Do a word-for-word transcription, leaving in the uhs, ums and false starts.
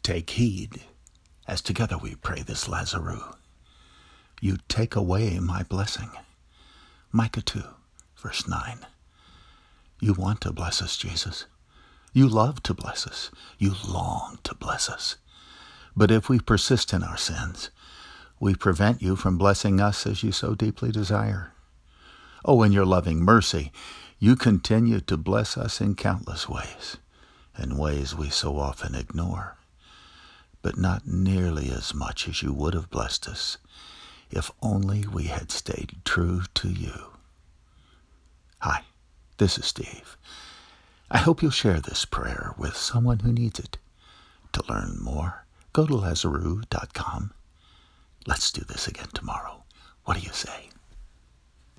Take heed, as together we pray this Lazarus. You take away my blessing. Micah two, verse nine. You want to bless us, Jesus. You love to bless us. You long to bless us. But if we persist in our sins, we prevent you from blessing us as you so deeply desire. Oh, in your loving mercy, you continue to bless us in countless ways, in ways we so often ignore, but not nearly as much as you would have blessed us if only we had stayed true to you. Hi, this is Steve. I hope you'll share this prayer with someone who needs it. To learn more, go to Lazarus dot com. Let's do this again tomorrow. What do you say?